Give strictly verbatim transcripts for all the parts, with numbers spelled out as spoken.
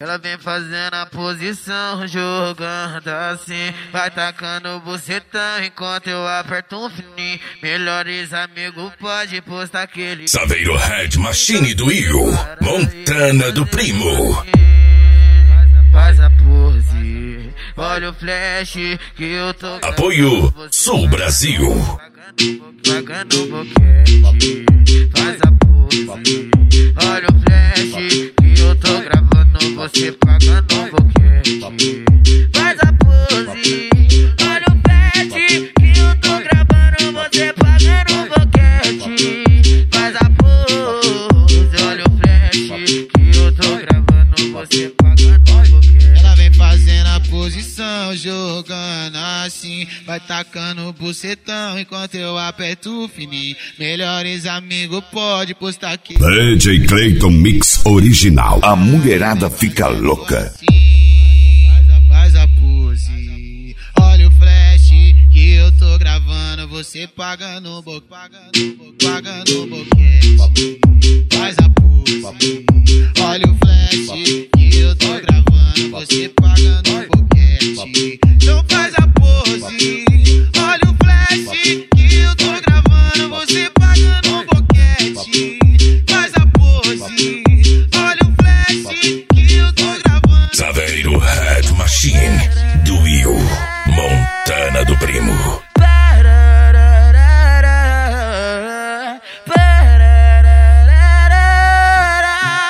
Ela vem fazendo a posição, jogando assim, vai tacando bucetão enquanto eu aperto um fininho. Melhores amigos pode postar aquele Saveiro Red Machine do Io, Montana do Primo. Faz a pose, olha o flash que eu tô. Apoio Sul Brasil. Pagando boquete, faz a pose, olha o flash que eu tô gravando você pagando boquete. Faz a pose, olha o flash que eu tô gravando você pagando boquete. Faz a pose, olha o flash que eu tô gravando você pagando boquete. Ela vem fazendo a posição, jogando assim, vai tacando bucetão enquanto eu aperto o fininho. Melhores amigos pode postar aqui. D J Clayton Mix Original. A mulherada fica louca. Faz a, faz a pose, olha o flash que eu tô gravando você pagando bo, pagando bo, pagando boquete. Faz a pose, olha o flash que eu tô gravando você pagando boquete. Então faz a pose, olha o flash que eu tô gravando você pagando boquete. Faz a pose, olha o flash que eu tô gravando. Saveiro Red Machine do Io, Montana do Primo.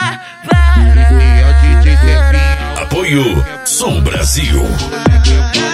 E é o D J Zepinho. Apoio Sul Brasil.